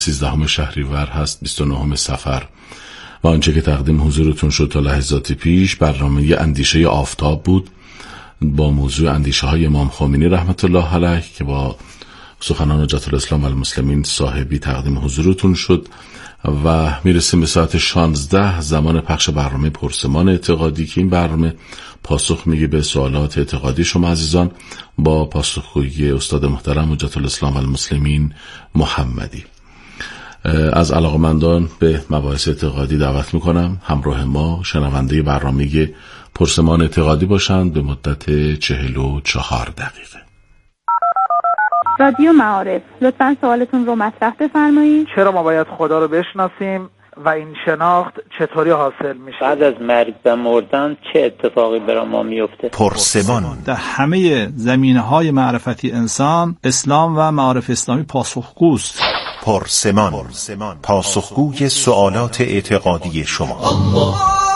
13 شهریور هست، 29 صفر و آنچه که تقدیم حضورتون شد تا لحظات پیش برنامه اندیشه آفتاب بود با موضوع اندیشه های امام خمینی رحمت الله علیه که با سخنان حجت الاسلام و المسلمین صاحبی تقدیم حضورتون شد و میرسیم به ساعت 16 زمان پخش برنامه پرسمان اعتقادی که این برنامه پاسخ میگه به سوالات اعتقادی شما عزیزان با پاسخگویی استاد محترم حجت الاسلام و المسلمین محمدی. از علاقمندان به مباحث اعتقادی دعوت میکنم همراه ما شنونده برنامه پرسمان اعتقادی باشند به مدت 44 دقیقه. رادیو معارف، لطفاً سوالتون رو مطرح بفرمایید. چرا ما باید خدا رو بشناسیم و این شناخت چطوری حاصل میشه؟ بعد از مرگ و مردن چه اتفاقی برای ما میفته؟ پرسمان. در همه زمینه‌های معرفتی انسان، اسلام و معارف اسلامی پاسخگوست. پرسمان. پاسخگوی سوالات اعتقادی شما. الله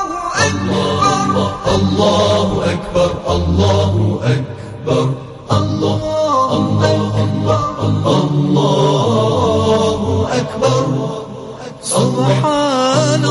الله الله اکبر، الله اکبر، الله الله الله الله اکبر، سبحان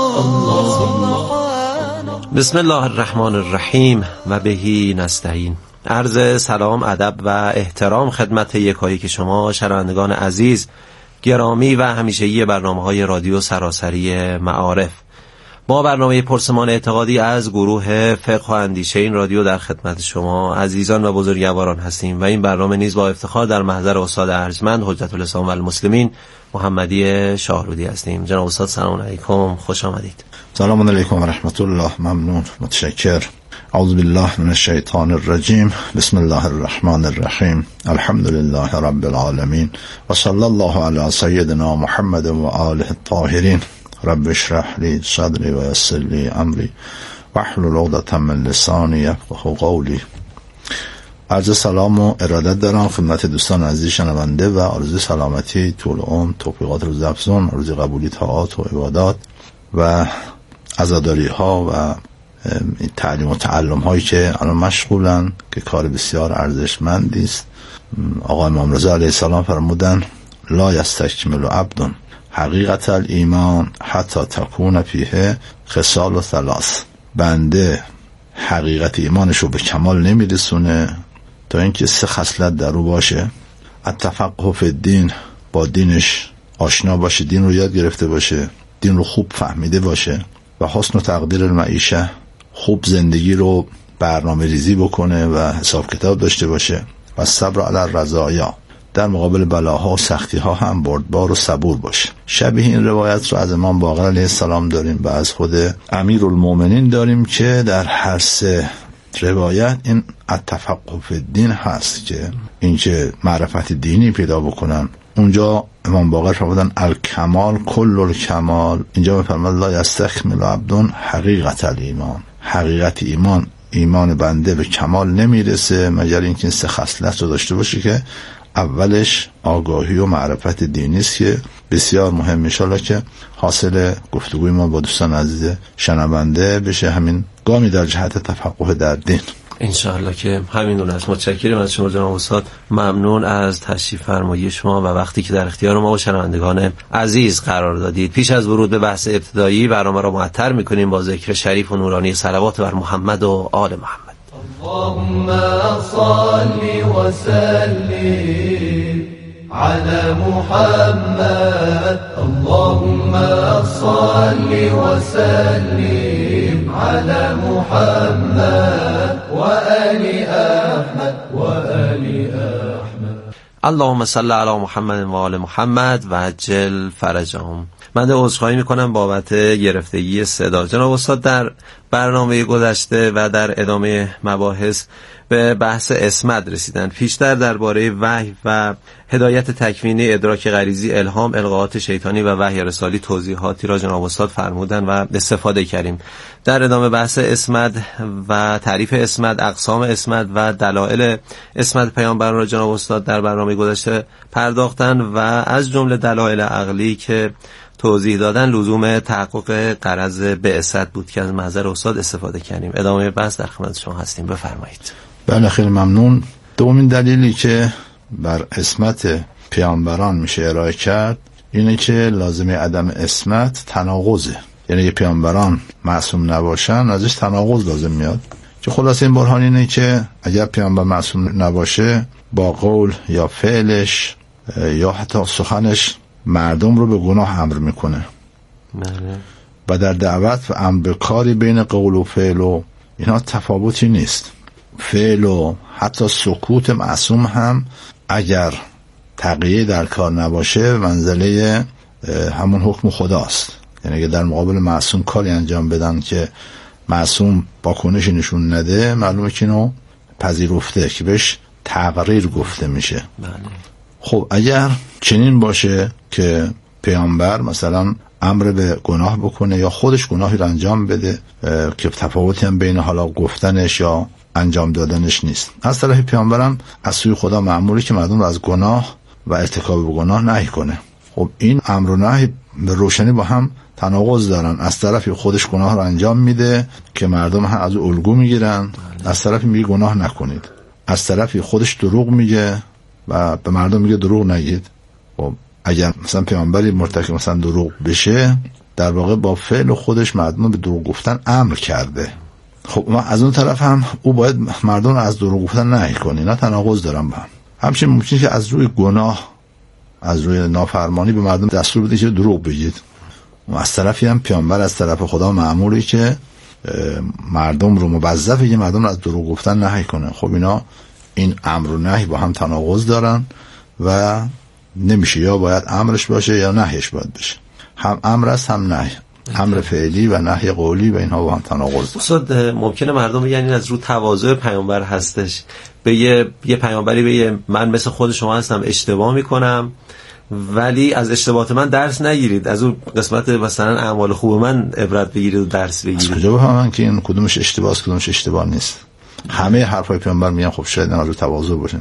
الله. بسم الله الرحمن الرحیم و بهی نستعین. عرض سلام، ادب و احترام خدمت یکایی که شما شنوندگان عزیز گرامی و همیشگی برنامه‌های رادیو سراسری معارف. ما برنامه پرسمان اعتقادی از گروه فقه و اندیشه این رادیو در خدمت شما عزیزان و بزرگواران هستیم و این برنامه نیز با افتخار در محضر استاد ارجمند حجت الاسلام و المسلمین محمدی شاهرودی هستیم. جناب استاد سلام علیکم، خوش آمدید. سلام علیکم و رحمت الله. ممنون، متشکر. اعوذ بالله من الشیطان الرجیم. بسم الله الرحمن الرحیم. الحمد لله رب العالمین و صلی الله علی سیدنا محمد و آله الطاهرین. رب اشرح لی صدری و یسر لی امری واحلل عقدة من لسانی یفقهوا قولی. عرض سلام و ارادت دارم خدمت دوستان عزیز شنونده و آرزوی سلامتی، طول عمر، توفیقات روز افزون، آرزوی قبولی طاعات و عبادات و عزاداری ها و تعلیم و تعلم هایی که الان مشغولن که کار بسیار ارزشمندی است. آقا امام رضا علیه السلام فرمودن لا یستکمل عبد حقیقت الایمان حتی تکون فیه خصال ثلاث. بنده حقیقت ایمانش رو به کمال نمیرسونه تا اینکه 3 خصلت در او باشه. التفقه فی الدین، با دینش آشنا باشه، دین رو یاد گرفته باشه، دین رو خوب فهمیده باشه. و حسن و تقدیر المعیشه، خوب زندگی رو برنامه ریزی بکنه و حساب کتاب داشته باشه. و صبر علی الرزایا، در مقابل بلاها و سختی ها هم بردبار و صبور باشه. شبیه این روایت رو از امام باقر علیه السلام داریم و از خود امیرالمومنین داریم که در هر 3 روایت این التفقه فی الدین هست که این که معرفت دینی پیدا بکنن. اونجا امام باقر فرمودن الکمال کل الکمال، اینجا میفرماد لا یستکمل عبد حقیقت الایمان. حقیقت ایمان بنده به کمال نمیرسه مگر اینکه این 3 خصلت رو داشته باشه که اولش آگاهی و معرفت دینی است که بسیار مهم. انشالله که حاصل گفتگوی ما با دوستان عزیز شنونده بشه همین گامی در جهت تفقه در دین. انشاءالله که همین است. متشکرم از شما جناب استاد، ممنون از تشریف فرمایی شما و وقتی که در اختیار ما و شنوندگان عزیز قرار دادید. پیش از ورود به بحث ابتدایی برنامه را معطر می‌کنیم با ذکر شریف و نورانی صلوات بر محمد و آل محمد. اللهم صل وسلم على محمد، اللهم صل وسلم على محمد وآل أحمد وآل أحمد. اللهم صل علی محمد و آل محمد و عجل فرجهم. من عذرخواهی میکنم بابت گرفتگی صدا. جناب استاد در برنامه گذشته و در ادامه مباحث به بحث عصمت رسیدن. پیشتر درباره وحی و هدایت تکوینی، ادراک غریزی، الهام، القاءات شیطانی و وحی رسالی توضیحاتی را جناب استاد فرمودن و استفاده کردیم. در ادامه بحث عصمت و تعریف عصمت، اقسام عصمت و دلایل عصمت پیامبران را جناب استاد در برنامه گذشته پرداختن و از جمله دلایل عقلی که توضیح دادن لزوم تحقق غرض بعثت بود که از محضر استاد استفاده کردیم. ادامه بحث در خدمت شما هستیم، بفرمایید. بله، خیلی ممنون. دومین دلیلی که بر عصمت پیامبران میشه ارائه کرد اینه که لازمه عدم عصمت تناقضه، یعنی یه پیامبران معصوم نباشن ازش تناقض لازم میاد. که خلاصه این برهان اینه که اگر پیامبر معصوم نباشه با قول یا فعلش یا حتی سخنش مردم رو به گناه امر میکنه و در دعوت و امر به کاری بین قول و فعل و اینا تفاوتی نیست. فعل و حتی سکوت معصوم هم اگر تقیه در کار نباشه منزله همون حکم خداست. یعنی اگر در مقابل معصوم کاری انجام بدن که معصوم با کنش نشون نده، معلومه که اینو پذیرفته که بهش تقریر گفته میشه. خب اگر چنین باشه که پیامبر مثلا امر به گناه بکنه یا خودش گناهی رو انجام بده که تفاوتی هم بین حالا گفتنش یا انجام دادنش نیست، از طرف پیامبرم از سوی خدا مأموره که مردم رو از گناه و ارتکاب به گناه نهی کنه. خب این امر و نهی به روشنی با هم تناقض دارن. از طرفی خودش گناه رو انجام میده که مردم هم از او الگو میگیرن، از طرفی میگه گناه نکنید، از طرفی خودش دروغ میگه و به مردم میگه دروغ نگید. خب اگر مثلا پیامبری مرتکب مثلا دروغ بشه، در واقع با فعل خودش مردم به دروغ گفتن امر کرده. خب ما از اون طرف هم او باید مردم رو از دروغ گفتن نهی کنه. اینا تناقض دارن با هم. همچنین ممکنه که از روی گناه، از روی نافرمانی به مردم دستور بده که دروغ بگید. و از طرفی هم پیامبر از طرف خدا مأموره که مردم رو موظفه که مردم رو از دروغ گفتن نهی کنه. خب اینا این امر و نهی با هم تناقض دارن و نمیشه، یا باید امرش باشه یا نهیش باید بشه. هم امر است هم نهی، امر فعلی و نهی قولی و اینها با هم تناقض. استاد ممکنه مردم بگن این از رو تواضع پیامبر هستش، به یه پیامبری به من مثل خود شما هستم اشتباه میکنم ولی از اشتباهات من درس نگیرید، از اون قسمت مثلا اعمال خوب من عبرت بگیرید و درس بگیرید. کجا بفهمن که این کدومش اشتباهه کدومش اشتباه نیست؟ همه حرفای پیامبر میگن خب شاید از رو تواضع باشه.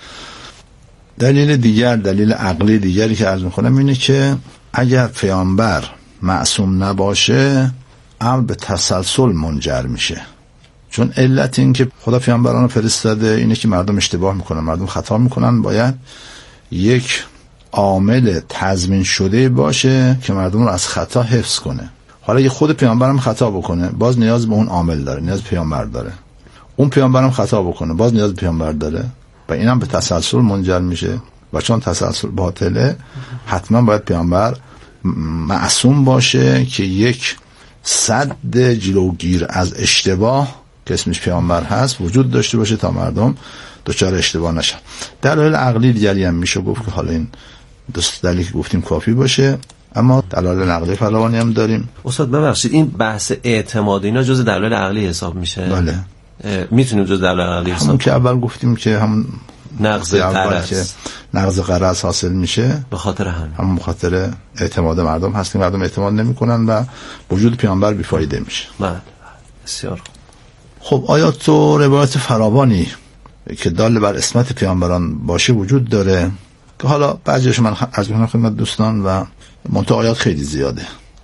دلیل عقلی دیگری که عرض میکنم اینه که اگر پیامبر معصوم نباشه امر به تسلسل منجر میشه. چون علت این که خدا پیامبران رو فرستاده اینه که مردم اشتباه میکنن، مردم خطا میکنن، باید یک عامل تضمین شده باشه که مردم رو از خطا حفظ کنه. حالا یه خود پیامبرم خطا بکنه باز نیاز به اون عامل داره، نیاز به پیامبر داره. اون پیامبرم خطا بکنه باز نیاز به پیامبر داره و اینم به تسلسل منجر میشه. و چون تسلسل باطله حتما باید پیامبر معصوم باشه که یک سد جلوگیر از اشتباه که اسمش پیامبر هست وجود داشته باشه تا مردم دچار اشتباه نشن. دلایل عقلی دیگری هم میشه گفت که حالا این دلیلی که گفتیم کافی باشه، اما دلایل نقلی فراوانی هم داریم. استاد ببخشید این بحث اعتماد اینا جز دلایل عقلی حساب میشه؟ بله. میتونیم جز دلایل عقلی حساب همون که اول گفتیم که همون نقض قرض حاصل میشه به خاطر همون خاطر اعتماد مردم هست. مردم اعتماد نمیکنن و وجود پیامبر بیفایده میشه. بله بسیار. خب آیات و روایات فراوانی که دال بر عصمت پیامبران باشه وجود داره که حالا بعضیش من عرض می‌کنم خدمت دوستان و منتها آیات خیلی زیاده.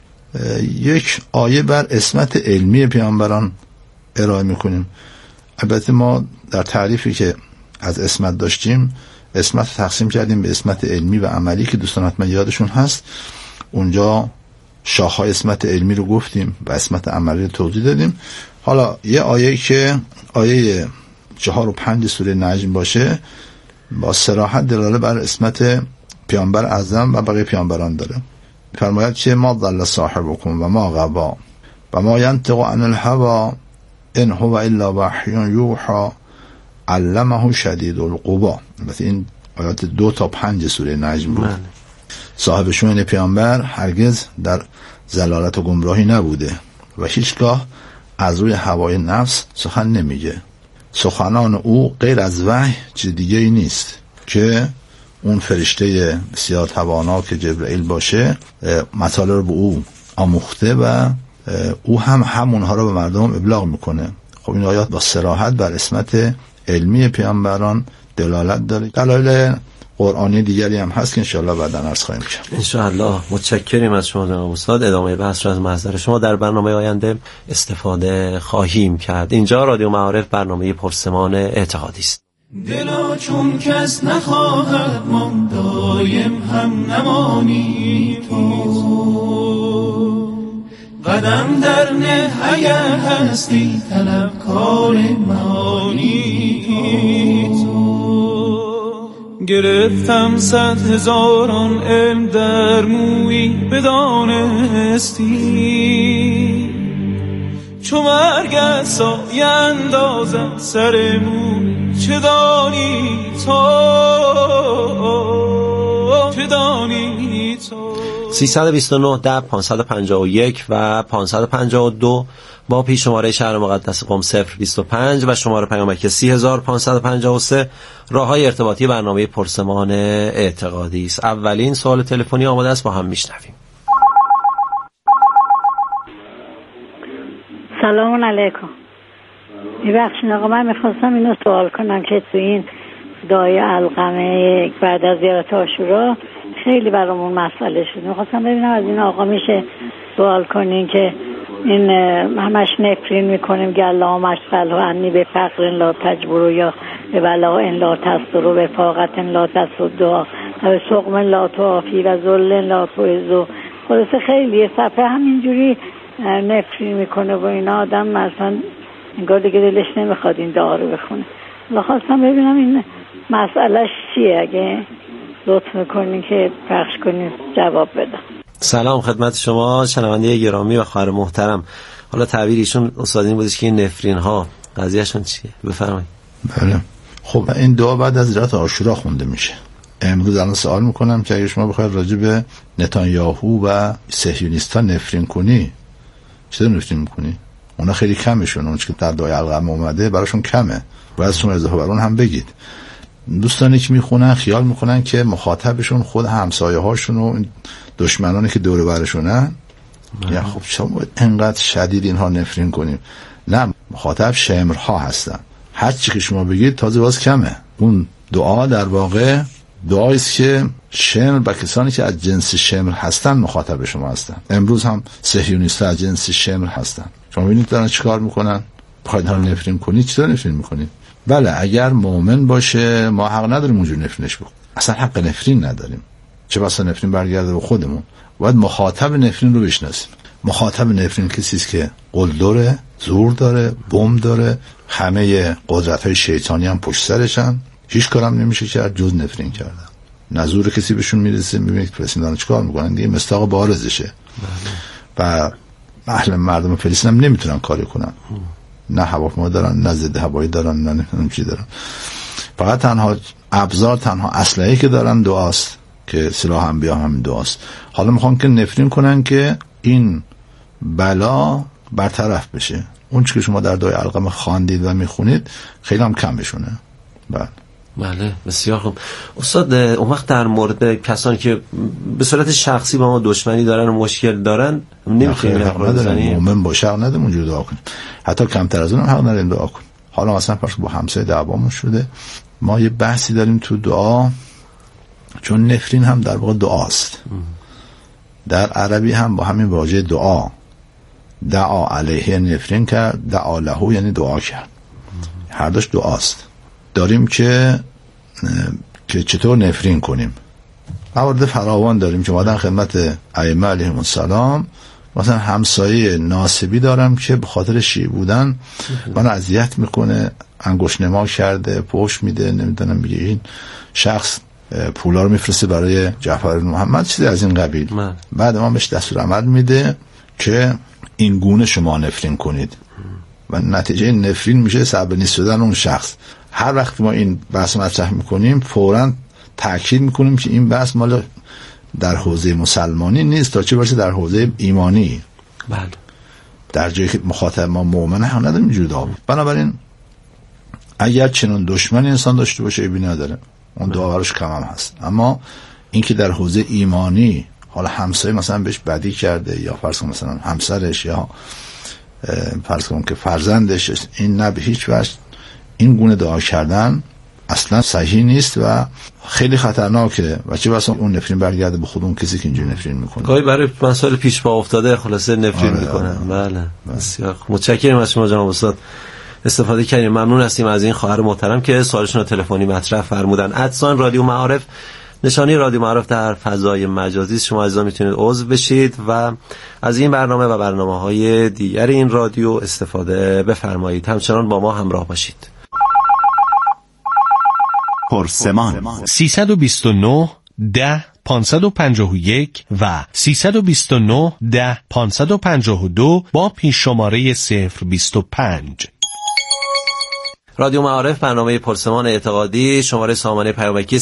یک آیه بر عصمت علمی پیامبران ارائه میکنیم. البته ما در تعریفی که از عصمت داشتیم عصمت تقسیم کردیم به عصمت علمی و عملی که دوستان حتما یادشون هست. اونجا شاخه‌های عصمت علمی رو گفتیم و عصمت عملی رو توضیح دادیم. حالا یه آیه که آیه 4 و 5 سوره نجم باشه با صراحت دلاله بر عصمت پیامبر اعظم و بقیه پیامبران داره. فرماید که ما ضل صاحبکم و ما غوا و ما ینطق عن الهوا ان هو الا وحی یوحی علمه شدید القوا. مثل این آیات 2 تا 5 سوره نجم بود. صاحب شؤون پیامبر هرگز در ضلالت و گمراهی نبوده و هیچگاه از روی هوای نفس سخن نمیگه. سخنان او غیر از وحی چیز دیگه ای نیست که اون فرشته بسیار توانا که جبرئیل باشه مطالب رو به او آموخته و او هم همونها رو به مردم ابلاغ میکنه. خب این آیات با صراحت بر عصمت علمی پیامبران دلالت داره. دلایل قرآنی دیگری هم هست که انشاءالله بعداً عرض خواهیم کرد. انشاءالله. متشکریم از شما جناب استاد. ادامه بحث را از محضر شما در برنامه آینده استفاده خواهیم کرد. اینجا رادیو معارف برنامه پرسمان اعتقادی است. دلا چون کس نخواهد من دایم هم نمانی تو، قدم در نه اگر هستی طلبکار معانی تو. گرفتم 100,000 علم در مویی بدانستی، چو مرگ سایه اندازد سر موی چه دانی تو، چه دانی تو. 329 10 551 و 552 با پیش شماره شهر مقدس قم 025 و شماره پیامک 30553 راههای ارتباطی برنامه پرسمان اعتقادی است. اولین سوال تلفنی آماده است، با هم میشنویم. سلام علیکم. ببخشید آقا، من میخواستم اینو سوال کنم که تو این دعای علقمه بعد از زیارت عاشورا خیلی برامون مسئله شد. میخواستم ببینم از این آقا میشه سوال کنین که این همش نفرین میکنیم که اللهم اشغله عنی به فقر لا تجبر یا به بلاء لا تستر به فاقت لا تسد و به سقم لا تعافی و ذل لا تعز. خلاصه خیلی صفحه همینجوری نفرین میکنه و اینا، آدم مثلا انگار دیگه دلش نمیخواد این دعا رو بخونه. خواستم ببینم این مسئلهش چیه، اگه لطف میکنین که پخش کنین جواب بدم. سلام خدمت شما شنونده گرامی و خواهر محترم. حالا تعبیر ایشون استادین بودش که این نفرین ها قضیهشون چیه؟ بفرمایید. بله خب این دعا بعد از زیارت عاشورا خونده میشه. امروز الان سوال میکنم که اگه شما بخواید راجع به نتانیاهو و صهیونیست‌ها نفرین کنی، چطور نفرین میکنی؟ اونا خیلی کمشون، اون که در دعای علقمه اومده براشون کمه، باید شما اضافه بر اون هم بگید. دوستانی که میخونن خیال میکنن که مخاطبشون خود همسایه هاشون و دشمنانی که دور برشونن، یا خب شما انقدر شدید اینها نفرین کنیم. نه، مخاطب شمرها هستن، هر چی که شما بگید تازه باز کمه. اون دعا در واقع دعایی است که شمر و کسانی که از جنس شمر هستن مخاطب شما هستن. امروز هم صهیونیست‌ها از جنس شمر هستن. شما ببینید دارن چیکار میکنن. بخواید ها نفرین کنید، چطور نفرین میکنید؟ بله اگر مؤمن باشه ما حق نداریم اونجور نفرینش بکنیم، اصلا حق نفرین نداریم. چه بسا نفرین برگرده به خودمون. باید مخاطب نفرین رو بشناسیم. مخاطب نفرین کسی است که قل داره، زور داره، بم داره، همه قدرت‌های شیطانی هم پشت سرشن، هیچ کارم نمیشه کرد جز نفرین کردن. نزور کسی بهشون میرسه، میبینید فلسطین دارن چیکار میکنن دیگه، مصداق بارزشه. و اهل مردم فلسطین هم نمیتونن کاری کنن، نه هواپیما دارن، نه ضد هوایی دارن، نه نمیدونم چی دارن. فقط تنها ابزار، تنها اسلحه‌ای که دارن دعاست، که سلاح انبیا همین دعاست. حالا میخوان که نفرین کنن که این بلا برطرف بشه. اون چیزی که شما در دعای علقمه خواندید و میخونید خیلی هم کم بشونه. بله بسیار خوب. استاد اون وقت در مورد کسانی که به صورت شخصی با ما دشمنی دارن و مشکل دارن نمیتونیم حق بزنیم؟ مومن باشه حق نداریم اونجور دعا کنیم، حتی کمتر از اون هم حق نداریم دعا کنیم. حالا مثلا فرض با همسایه دعوامون شده، ما یه بحثی داریم تو دعا، چون نفرین هم در واقع دعاست. در عربی هم با همین واژه دعا علیه نفرین کرد، دعا له یعنی دعا کرد، هر دوش دعاست. داریم که چطور نفرین کنیم. موارد فراوان داریم که مادن خدمت ائمه علیهم السلام. مثلا همسایه ناسبی دارم که به خاطر شیعه بودن منو اذیت میکنه، انگشت نما کرده، پوش میده، نمیدونم میگه این شخص پولا رو میفرسته برای جعفر بن محمد، چیزی از این قبیل. بعد ما بهش دستور عمل میده که این گونه شما نفرین کنید و نتیجه نفرین میشه سبب نیست شدن اون شخص. هر وقت ما این بحث مطرح میکنیم فوراً تاکید میکنیم که این بحث مال در حوزه مسلمانی نیست، تا چه برسه در حوزه ایمانی. بله. در جایی که مخاطب ما مؤمنه هم نداریم اینجور دعا. بنابراین اگر چنون دشمنی انسان داشته باشه ایبی نداره، اون دعا براش کم هم هست. اما اینکه در حوزه ایمانی حالا همسایه مثلا بهش بدی کرده، یا فرض کن مثلا همسرش، یا فرض کن که فرزندش، این نه به هیچ وجه این گونه دعا کردن اصلا صحیح نیست و خیلی خطرناکه. و چه بسا اون نفرین برگرده به خود اون کسی که اینجوری نفرین میکنه. گاهی برای مسائل پیش پا افتاده خلاصه نفرین میکنن. بله بسیار متشکرم از شما جناب استاد. استفاده کردیم. ممنون هستیم از این خواهر محترم که سوالشون رو تلفنی مطرح فرمودن. ادسان رادیو معارف، نشانی رادیو معارف در فضای مجازی، شما عزیزان میتونید عضو بشید و از این برنامه و برنامه‌های دیگر این رادیو استفاده بفرمایید. همچنان با ما همراه باشید. پرسمان 329 10 551 و 329 10 552 با پیش شماره 025. رادیو معارف، برنامه پرسمان اعتقادی، شماره سامانه پیامکی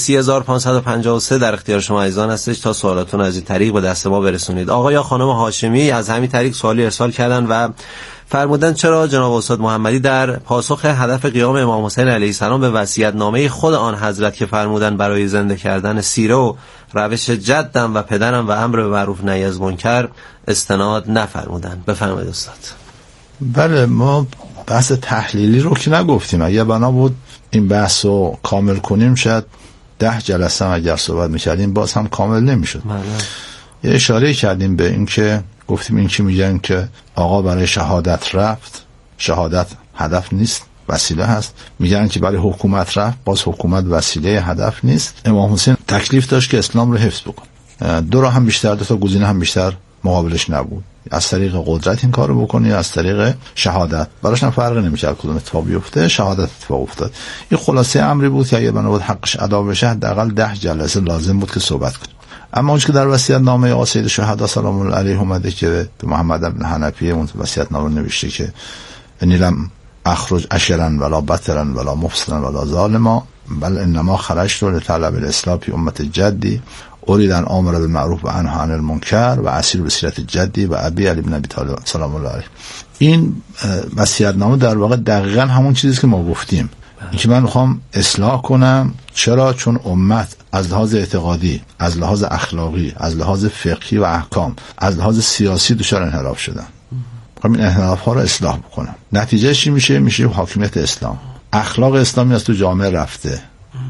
3553 در اختیار شما عزیزان هستش تا سوالاتون از این طریق به دست ما برسونید. آقا یا خانم هاشمی از همین طریق سوالی ارسال کردن و فرمودن چرا جناب استاد محمدی در پاسخ هدف قیام امام حسین علیه السلام به وصیت‌نامه خود آن حضرت که فرمودن برای زنده کردن سیره و روش جدم و پدرم و امر به معروف نهی از منکر استناد نفرمودن؟ بفرمایید استاد. بله، ما بحث تحلیلی رو که نگفتیم. اگر بنا بود این بحث رو کامل کنیم شاید 10 جلسه هم اگر صحبت میکردیم باز هم کامل نمیشد. یه اشاره کردیم به این که گفتیم این که میگن که آقا برای شهادت رفت، شهادت هدف نیست وسیله هست. میگن که برای حکومت رفت، باز حکومت وسیله هدف نیست. امام حسین تکلیف داشت که اسلام رو حفظ بکنه. دو راه هم بیشتر، دو تا گزینه هم بیشتر مقابلش نبود. از طریق قدرت این کارو بکنی، از طریق شهادت. براش هم فرق نمی‌کرد کدوم اتفاق بیفته، شهادت اتفاق افتاد. این خلاصه امری بود که اگه بنابود حقش ادا بشه حداقل 10 جلسه لازم بود که صحبت کنیم. اما اون که در وصیت‌نامه آقا سید شهدا سلام الله علیه اومده که به محمد بن حنفیه اون وصیت‌نامه نوشته که انیلم اخرج اشرا ولا بطرا ولا مفسدا ولا ظالما بل انما خرجت لطلب الاصلاح فی امه جدی اريد ان امر بالمعروف و انهى عن المنکر و اسیر به سیرت جدی و ابی علی بن ابی طالب سلام الله علیه. این وصیت‌نامه در واقع دقیقاً همون چیزی که ما گفتیم، اینکه من میخوام اصلاح کنم. چرا؟ چون امت از لحاظ اعتقادی، از لحاظ اخلاقی، از لحاظ فقهی و احکام، از لحاظ سیاسی دچار انحراف شدن. میخوام این انحراف ها رو اصلاح بکنم. نتیجه چی میشه؟ میشه حاکمیت اسلام. اخلاق اسلامی از تو جامعه رفته،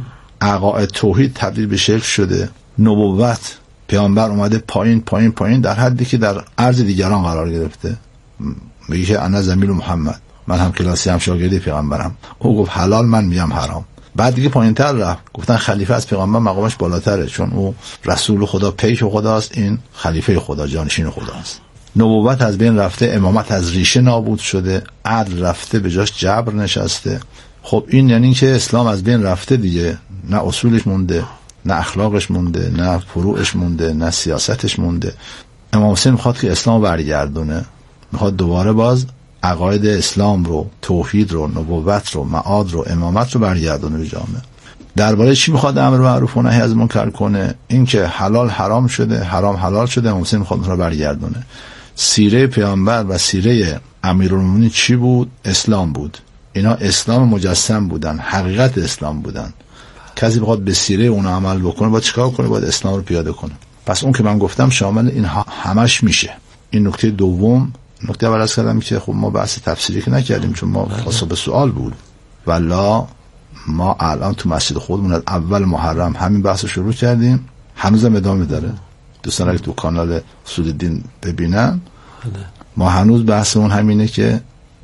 عقاید توحید تبدیل به شرک شده، نبوت پیامبر اومده پایین پایین پایین در حدی که در عرض دیگران قرار گرفته. میگه که انا زمیل محمد، من هم کلاسی هم شاگردی پیغمبرم. او گفت حلال، من میگم حرام. بعد دیگه پایینتر رفت، گفتن خلیفه از پیغمبر مقامش بالاتره، چون او رسول خدا، پیک خداست، این خلیفه خدا، جانشین خداست. نبوت از بین رفته، امامت از ریشه نابود شده، عدل رفته، به جاش جبر نشسته. خب این یعنی که اسلام از بین رفته دیگه، نه اصولش مونده، نه اخلاقش مونده، نه فروعش مونده، نه سیاستش مونده. امام حسین میخواد که اسلام برگردونه، میخواد دوباره باز عقاید اسلام رو، توحید رو، نبوت رو، معاد رو، امامت رو برگردونه به جامعه. درباره چی میخواد امر معروف و نهی از منکر کنه؟ این که حلال حرام شده، حرام حلال شده، امام حسین میخواد رو برگردونه. سیره پیامبر و سیره امیرالمومنین چی بود؟ اسلام بود. اینا اسلام مجسم بودن، حقیقت اسلام بودن. کسی بخواد به سیره اون عمل بکنه باید چیکار کنه؟ باید اسلام رو پیاده کنه. پس اون که من گفتم شامل این همش میشه. این نکته دوم. نکته اول از کردم که خب ما بحث تفسیری که نکردیم چون ما پاسخ به سوال بود. والا ما الان تو مسجد خودمون از اول محرم همین بحث رو شروع کردیم، هنوزم ادامه داره. دوستان اگه تو کانال اصول الدین ببینن، ما هنوز بحثمون همینه که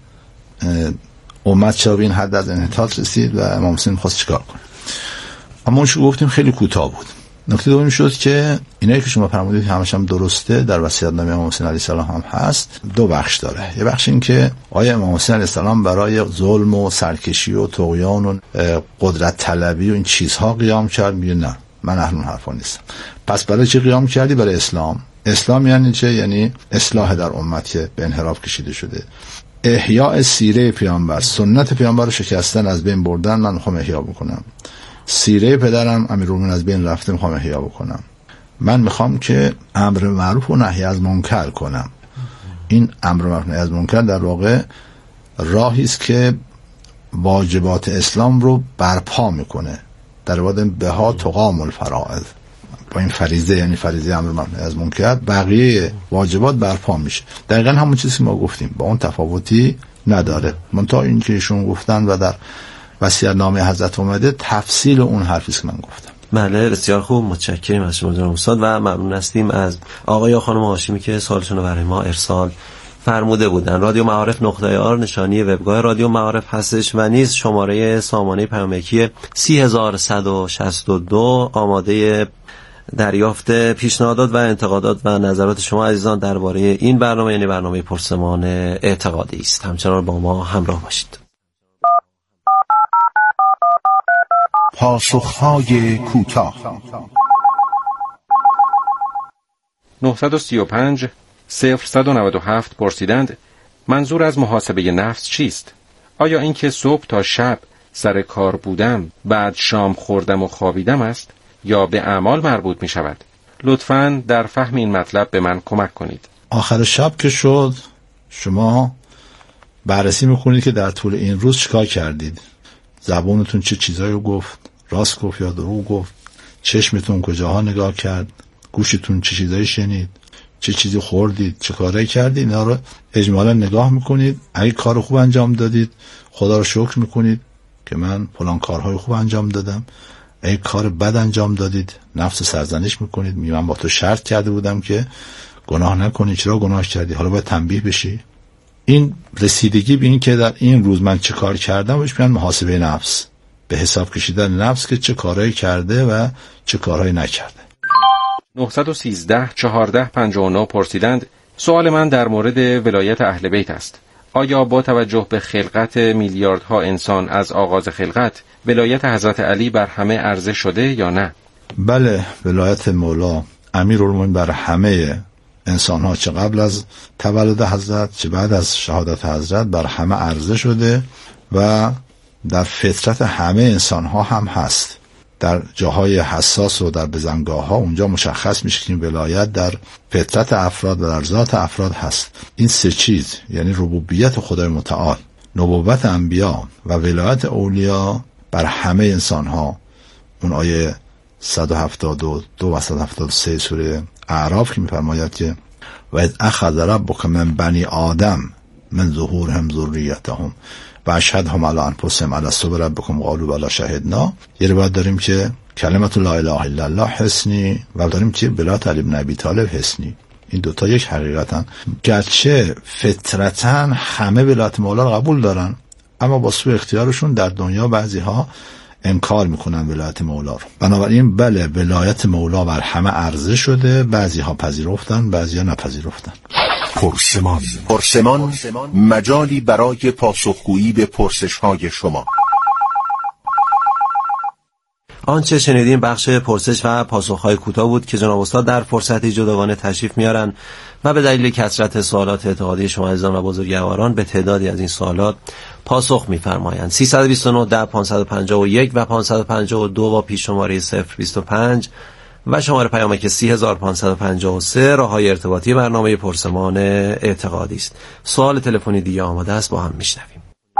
امت چرا به این حد از انحطاط رسید و امام حسین خواست چیکار کنه. اما اون چیزی گفتیم خیلی کوتاه بود. نکته دوم شد که اینایی که شما فرمودید همش هم درسته، در وصیت‌نامه امام حسین علیه السلام هم هست. دو بخش داره. یه بخش این که آیا امام حسین علیه السلام برای ظلم و سرکشی و طغیان و قدرت طلبی و این چیزها قیام کرد؟ میگه نه، من اهل اون حرفا نیستم. پس برای چی قیام کردی؟ برای اسلام. اسلام یعنی چه؟ یعنی اصلاح در امت که به انحراف کشیده شده، احیاء سیره پیامبر، سنت پیامبر رو شکستن، از بین بردن. من میخوام احیا بکنم. سیره پدرم امیرالمومنین از بین رفته، میخوام احیا بکنم. من میخوام که امر معروف و نهی از منکر کنم. این امر معروف و نهی از منکر در واقع راهی است که واجبات اسلام رو برپا میکنه. در واقع بها تقام الفرائض، با این فریضه، یعنی فریضه امر معروف و نهی از منکر، بقیه واجبات برپا میشه. دقیقاً همون چیزی که ما گفتیم، با اون تفاوتی نداره. منتها این که ایشون گفتن و در وصیت‌نامه حضرت اومده تفصیل اون حرفی که من گفتم. بله، بسیار خوب، متشکرم از شما جناب استاد و ممنون هستیم از آقای یا خانم هاشمی که سوالشون رو برای ما ارسال فرموده بودن. رادیو معارف .ir نشانی وبگاه رادیو معارف هستش و نیز شماره سامانه پیامکی 3162 آماده دریافت پیشنهادات و انتقادات و نظرات شما عزیزان درباره این برنامه، یعنی برنامه پرسمان اعتقادی است. همچنان با ما همراه باشید. پاسخهای کوتاه. 935 0197 پرسیدند منظور از محاسبه نفس چیست؟ آیا اینکه صبح تا شب سر کار بودم بعد شام خوردم و خوابیدم است یا به اعمال مربوط می شود؟ لطفاً در فهم این مطلب به من کمک کنید. آخر شب که شد شما بررسی میکنید که در طول این روز چیکار کردید. زبونتون چه چیزایی گفت، راست گفت یا دروغ گفت، چشمتون کجاها نگاه کرد، گوشتون چه چیزایی شنید، چه چیزی خوردید، چه کارایی کردید. اینا رو اجمالا نگاه میکنید. اگه کار خوب انجام دادید خدا رو شکر میکنید که من فلان کارهای خوب انجام دادم. اگه کار بد انجام دادید نفس سرزنش میکنید، میگم من با تو شرط کرده بودم که گناه نکنی، چرا گناه کردی، حالا باید تنبیه بشی. این رسیدگی به این که در این روز من چه کار کردم بهش میگن محاسبه نفس، به حساب کشیدن نفس که چه کارهایی کرده و چه کارهایی نکرده. 913 1459 پرسیدند سوال من در مورد ولایت اهل بیت است. آیا با توجه به خلقت میلیاردها انسان از آغاز خلقت ولایت حضرت علی بر همه عرضه شده یا نه؟ بله، ولایت مولا امیرالمومنین بر همه انسان‌ها، چه قبل از تولد حضرت چه بعد از شهادت حضرت، بر همه عرضه شده و در فطرت همه انسان‌ها هم هست. در جاهای حساس و در بزنگاه‌ها اونجا مشخص میشه که این ولایت در فطرت افراد و در ذات افراد هست. این سه چیز، یعنی ربوبیت خدای متعال، نبوت انبیا و ولایت اولیا بر همه انسان‌ها. اون آیه 172 و 173 سوره اعراف که می‌فرماید که و اذ اخذ ربک من بنی آدم من ظهورهم ذریتهم و اشهدهم علی انفسهم الست بربکم قالوا بلی شهدنا. یه روایت داریم که کلمت لا اله الا الله حسنی و داریم که ولایت علی بن ابی طالب حسنی. این دوتا یک حقیقتن. گرچه فطرتاً همه ولایت مولا رو قبول دارن، اما با سوء اختیارشون در دنیا بعضی‌ها انکار میکنن ولایت مولا رو. بنابراین بله، ولایت مولا بر همه عرضه شده، بعضی‌ها پذیرفتن، بعضی‌ها نپذیرفتن. پرسمان مجالی برای پاسخگویی به پرسش‌های شما. آنچه شنیدیم بخش پرسش و پاسخ‌های کوتاه بود که جناب استاد در فرصتی جداگانه تشریف میارن و به دلیل کثرت سوالات اعتقادی شما عزیزان و بزرگواران به تعدادی از این سوالات پاسخ می‌فرمایند. 329 10 551 و 552 با پیش شماره 025 و شماره پیامک 3553 راههای ارتباطی برنامه پرسمان اعتقادی است. سوال تلفنی دیگه آماده است، با هم میشنویم.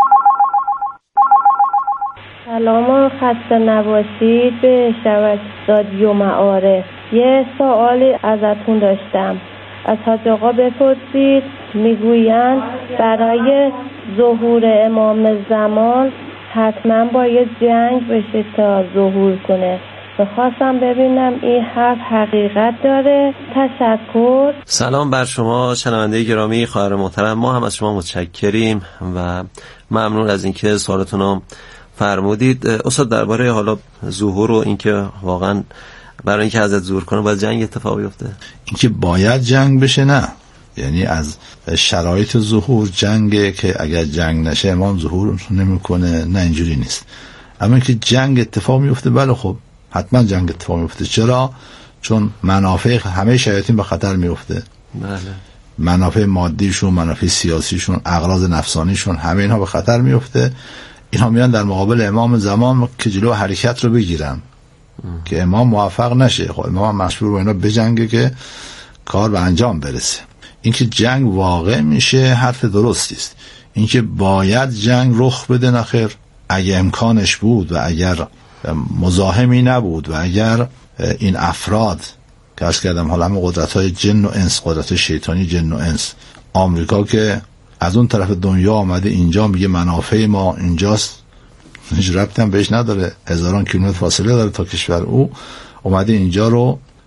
سلام و خسته نباشید به شبکه رادیو معارف. یه سوالی ازتون داشتم. از حاج آقا بپرسید، میگویند برای ظهور امام زمان حتما باید جنگ بشه تا ظهور کنه. بخواستم ببینم این حرف حقیقت داره. تشکر. سلام بر شما شنونده گرامی، خواهر محترم، ما هم از شما متشکریم و ممنون از اینکه سوالتون رو فرمودید. استاد درباره حالا ظهور و اینکه واقعا برای اینکه حضرت ظهور کنه باید جنگ اتفاق بیفته، اینکه باید جنگ بشه نه، یعنی از شرایط ظهور جنگه که اگر جنگ نشه امام ظهور نمیکنه، نه اینجوری نیست. اما که جنگ اتفاق میفته، بله خب حتما جنگ اتفاق میفته. چرا؟ چون منافع همه شیاطین به خطر میفته. بله. منافع مادیشون، منافع سیاسیشون، اغراض نفسانیشون، همه اینها به خطر میفته. اینها میان در مقابل امام زمان که جلو حرکت رو بگیرن که امام موفق نشه. خب امام مشهور با اینا بجنگه که کار به انجام برسه. اینکه جنگ واقع میشه حرف درستی است. اینکه باید جنگ رخ بده نخیر، اگه امکانش بود و اگر مزاحمی نبود و اگر این افراد که از کردم حالا همه قدرت‌های جن و انس، قدرت شیطانی جن و انس، آمریکا که از اون طرف دنیا آمده اینجا میگه منافع ما اینجاست، هیچ ربطی هم بهش نداره، هزاران کیلومتر فاصله داره تا کشور او، اومده اینجا رو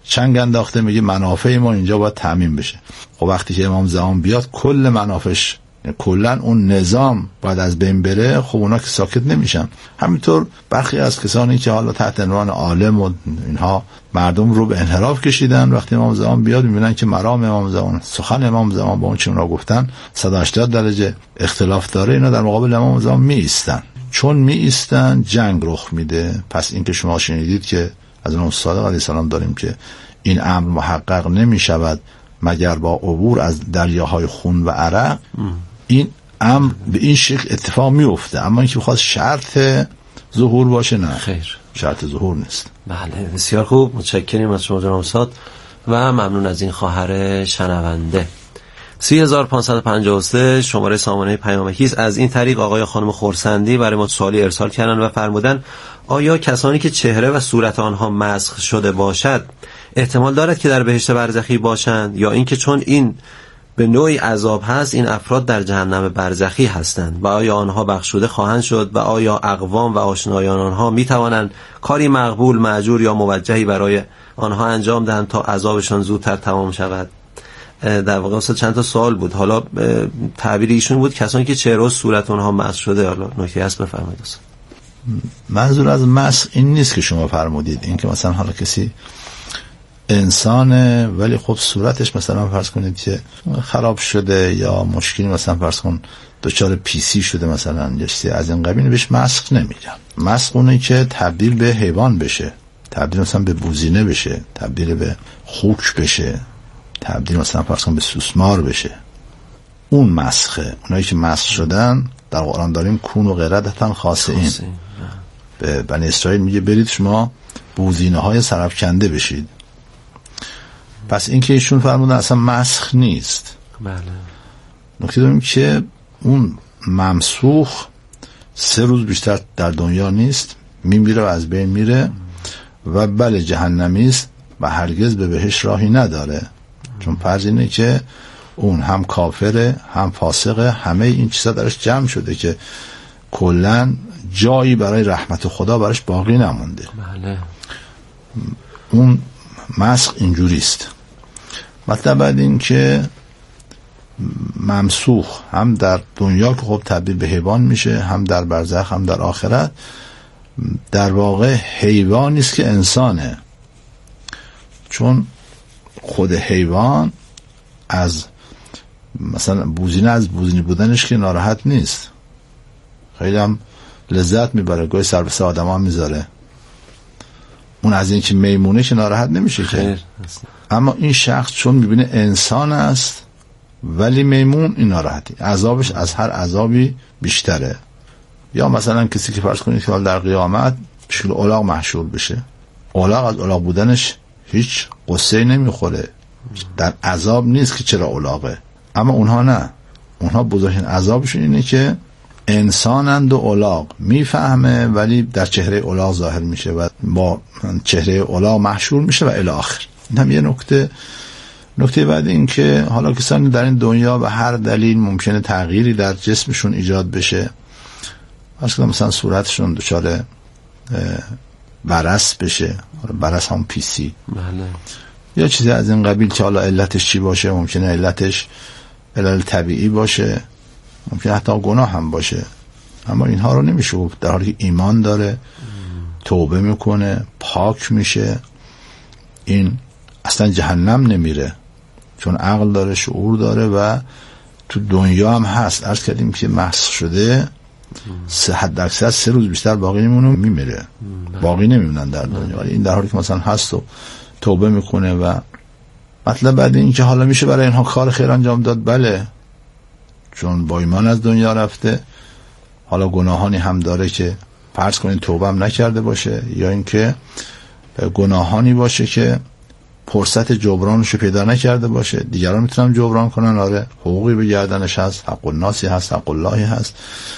چنگ انداخته، میگه منافع ما اینجا باید تامین بشه. خب وقتی که امام زمان بیاد کل منافعش، کلا اون نظام باید از بین بره، خب اونا که ساکت نمیشن. همینطور برخی از کسانی که حالا تحت عنوان عالم و اینها مردم رو به انحراف کشیدن، وقتی امام زمان بیاد میبینن که مرام امام زمان، سخن امام زمان با اون چه اونا گفتن 180 درجه اختلاف داره، اینا در مقابل امام زمان می ایستن. چون می ایستن جنگ رخ میده. پس این که شما شنیدید که از امام صادق علیه السلام داریم که این امر محقق نمی شود مگر با عبور از دریاهای خون و عرق، این امر به این شکل اتفاق می افته. اما اینکه بخواد شرط ظهور باشه، نه خیر، شرط ظهور نیست. بله بسیار خوب، متشکریم از شما جناب استاد و ممنون از این خواهر شنونده. 3553 شماره سامانه پیامکی است. از این طریق آقای خانم خورسندی برای ما سوالی ارسال کردن و فرمودن آیا کسانی که چهره و صورت آنها مسخ شده باشد احتمال دارد که در بهشت برزخی باشند، یا اینکه چون این به نوعی عذاب هست این افراد در جهنم برزخی هستند و آیا آنها بخشوده خواهند شد و آیا اقوام و آشنایان آنها می توانند کاری مقبول، مأجور یا موجهی برای آنها انجام دهند تا عذابشان زودتر تمام شود؟ در واقع اصلا چند تا سوال بود. حالا تعبیر ایشون بود کسانی که چهره و صورت اونها مسخ شده. حالا نکته هست بفرمایید. منظور از مسخ این نیست که شما فرمودید، این که مثلا حالا کسی انسانه ولی خب صورتش مثلا فرض کنید که خراب شده یا مشکلی، مثلا فرض کن دچار پیسی شده مثلا یا چیزی از این قبیل، بهش مسخ نمیگن. مسخ اونه که تبدیل به حیوان بشه، تبدیل مثلا به بوزینه بشه، تبدیل به خوک بشه، تبدیل مثلا فرض کن به سوسمار بشه، اون مسخه. اونایی که مسخ شدن در قرآن داریم کون و قردتن خاسئین. به بنی اسرائیل میگه برید شما بوزینه های سرفکنده بشید. پس این که ایشون فرمودن اصلا مسخ نیست. بله. نکته داریم که اون ممسوخ 3 روز بیشتر در دنیا نیست، میمیره و از بین میره و بله جهنمی است و هرگز به بهشت راهی نداره. چون فرض اینه که اون هم کافره هم فاسقه، همه این چیزا درش جمع شده که کلا جایی برای رحمت خدا براش باقی نمونده. بله. اون مسخ اینجوریست. مطلب بعد این که ممسوخ هم در دنیا که خب تبدیل به حیوان میشه، هم در برزخ هم در آخرت، در واقع حیوانی است که انسانه. چون خود حیوان از مثلا بوزینه از بوزینی بودنش که ناراحت نیست، خیلی هم لذت میبره، گاهی سر به سر آدم ها میذاره. اون از این که میمونه که ناراحت نمیشه که. اما این شخص چون میبینه انسان است ولی میمون، این ناراحتی، عذابش از هر عذابی بیشتره. یا مثلا کسی که فرض کنید که در قیامت شکل الاغ محشور بشه، الاغ از الاغ بودنش هیچ قصه نمیخوره، در عذاب نیست که چرا الاغه. اما اونها نه، اونها بزرگترین عذابشون اینه که انسانند و الاغ، میفهمه ولی در چهره الاغ ظاهر میشه و با چهره الاغ محشور میشه و الی آخر. این هم یه نکته بعد این که حالا کسانی در این دنیا به هر دلیل ممکنه تغییری در جسمشون ایجاد بشه، مثلا صورتشون دچار برس بشه، برس هم پیسی، بله، یا چیزی از این قبیل که حالا علتش چی باشه، ممکنه علتش علل طبیعی باشه، ممکنه حتی گناه هم باشه. اما اینها رو نمیشه گفت، در حالی که ایمان داره، توبه میکنه، پاک میشه، این اصلا جهنم نمیره، چون عقل داره، شعور داره و تو دنیا هم هست. عرض کردیم که مسخ شده حد اکثر 3 روز بیشتر باقی نمیمونه، میمیره، باقی نمیمونن در دنیا. ولی این در حالی که مثلا هست و توبه میکنه. و مطلب بعد این که حالا میشه برای اینها کار خیر انجام داد، بله، چون با ایمان از دنیا رفته. حالا گناهانی هم داره که فرض کنید توبه هم نکرده باشه، یا اینکه گناهانی باشه که فرصت جبرانشو پیدا نکرده باشه، دیگران میتونن جبران کنن، آره، حقوقی به گردنش هست، حق الناسی هست، حق اللهی هست،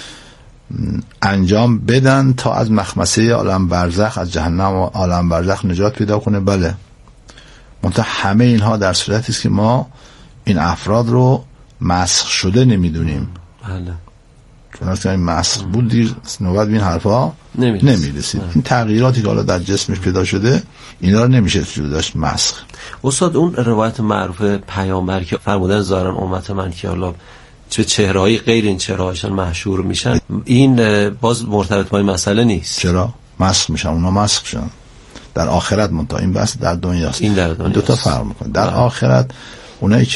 انجام بدن تا از مخمسه عالم برزخ، از جهنم و عالم برزخ نجات پیدا کنه. بله، منتها همه اینها در صورتی است که ما این افراد رو مسخ شده نمیدونیم. بله. چون اصلا این مسخ بود دیر نوبت به این حرفا نمیرسید. این تغییراتی که حالا در جسمش پیدا شده اینا رو نمیشه داشت مسخ. استاد اون روایت معروف پیامبر که فرمودن ظاهرا امت من که حالا چه چهرهایی غیر این چهرهاشون محشور میشن، این باز مرتبط با این مسئله نیست. چرا مسخ میشن؟ اونا مسخ میشن در آخرت، منتها این بس در دنیاست. این در دنیاست. دو تا فرق میکنه. در آخرت اونایی که